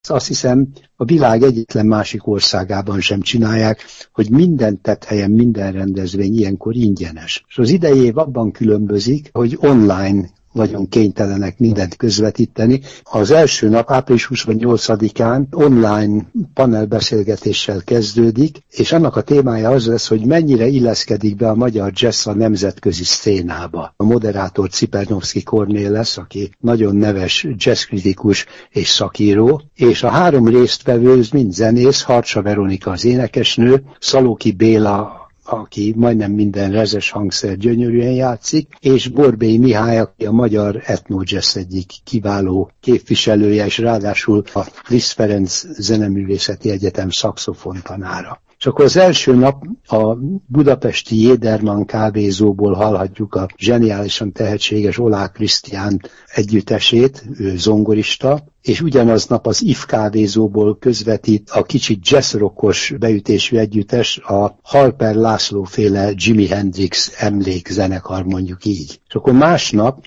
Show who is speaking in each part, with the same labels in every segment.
Speaker 1: Azt hiszem, a világ egyetlen másik országában sem csinálják, hogy minden tetthelyen, minden rendezvény ilyenkor ingyenes. És az idei év abban különbözik, hogy online vagyunk kénytelenek mindent közvetíteni. Az első nap, április 28-án online panelbeszélgetéssel kezdődik, és annak a témája az lesz, hogy mennyire illeszkedik be a magyar jazz a nemzetközi szcénába. A moderátor Cipernovszky Kornél lesz, aki nagyon neves jazzkritikus és szakíró, és a 3 résztvevő mind zenész, Harcsa Veronika az énekesnő, Szalóki Béla, aki majdnem minden rezes hangszer gyönyörűen játszik, és Borbély Mihály, aki a magyar etnojazz egyik kiváló képviselője, és ráadásul a Liszt Ferenc Zeneművészeti Egyetem szaxofontanára. És akkor az első nap a budapesti Jéderman kávézóból hallhatjuk a zseniálisan tehetséges Olá Krisztián együttesét, ő zongorista, és ugyanaznap az IF kávézóból közvetít a kicsit jazzrockos beütésű együttes, a Halper László féle Jimi Hendrix emlékzenekar, mondjuk így. És akkor másnap,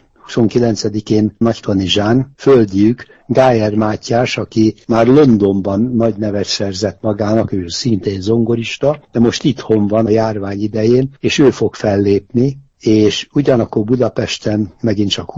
Speaker 1: 29-én Nagykani Zsán, földjük, Gájer Mátyás, aki már Londonban nagy nevet szerzett magának, ő szintén zongorista, de most itthon van a járvány idején, és ő fog fellépni, és ugyanakkor Budapesten megint csak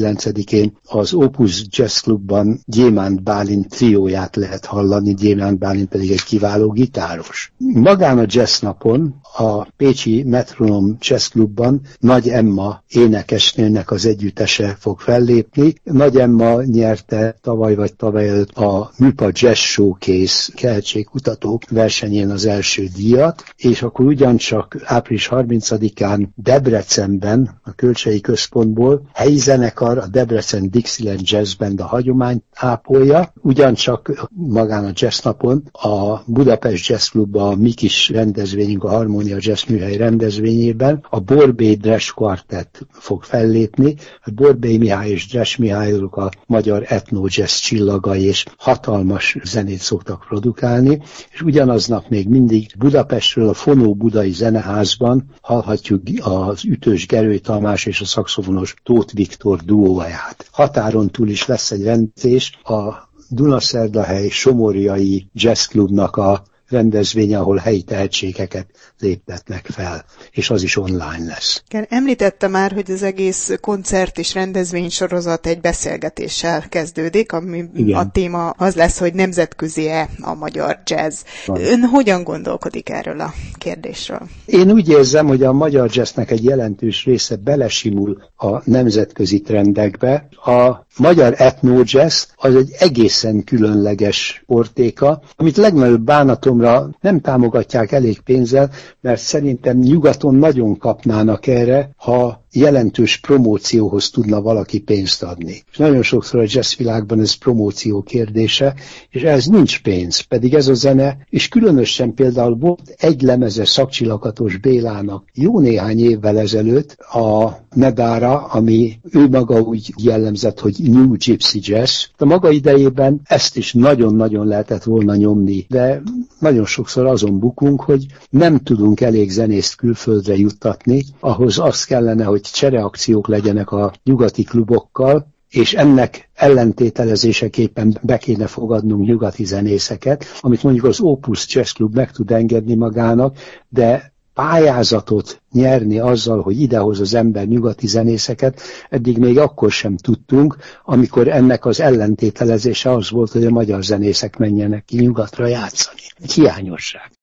Speaker 1: 29-én az Opus Jazz Clubban Gyémánt Bálint trióját lehet hallani, Gyémánt Bálint pedig egy kiváló gitáros. Magán a jazz napon a pécsi Metronom Jazz Clubban Nagy Emma énekesnőnek az együttese fog fellépni. Nagy Emma nyerte tavaly vagy tavaly előtt a Műpa Jazz Showcase tehetségkutató versenyén az első díjat, és akkor ugyancsak április 30-án Debrecenben, a Kölcsei Központból helyi zenekar, a Debrecen Dixieland Jazz Band a hagyományt ápolja, ugyancsak magán a jazz napon a Budapest Jazz Clubban a mi kis rendezvényünk, a Harmónia Jazz Műhely rendezvényében a Borbély Dres Quartet fog fellépni. A Borbély Mihály és Dres Mihályok a magyar etno-jazz csillagai, és hatalmas zenét szoktak produkálni, és ugyanaznap még mindig Budapestről a Fonó Budai Zeneházban hallhatjuk az Ütős Gerő Tamás és a szaxofonos Tóth Viktor duóját. Határon túl is lesz egy rendezés, a Dunaszerdahely Somorjai Jazz Clubnak a rendezvénye, ahol helyi tehetségeket léptetnek fel, és az is online lesz.
Speaker 2: Említette már, hogy az egész koncert és rendezvény sorozat egy beszélgetéssel kezdődik, ami igen. A téma az lesz, hogy nemzetközi-e a magyar jazz. Ön hogyan gondolkodik erről a kérdésről?
Speaker 1: Én úgy érzem, hogy a magyar jazznek egy jelentős része belesimul a nemzetközi trendekbe. A magyar etno-jazz az egy egészen különleges portéka, amit legnagyobb bánatomra nem támogatják elég pénzzel, mert szerintem nyugaton nagyon kapnának erre, ha jelentős promócióhoz tudna valaki pénzt adni. És nagyon sokszor a jazzvilágban ez promóció kérdése, és ez nincs pénz, pedig ez a zene, és különösen például volt egy lemeze Szakcsilakatos Bélának jó néhány évvel ezelőtt a Medára, ami ő maga úgy jellemzett, hogy New Gypsy Jazz. A maga idejében ezt is nagyon-nagyon lehetett volna nyomni, de nagyon sokszor azon bukunk, hogy nem tudunk elég zenészt külföldre juttatni, ahhoz az kellene, hogy csereakciók legyenek a nyugati klubokkal, és ennek ellentételezéseképpen be kéne fogadnunk nyugati zenészeket, amit mondjuk az Opus Jazz Club meg tud engedni magának, de pályázatot nyerni azzal, hogy idehoz az ember nyugati zenészeket, eddig még akkor sem tudtunk, amikor ennek az ellentételezése az volt, hogy a magyar zenészek menjenek ki nyugatra játszani. Egy hiányosság.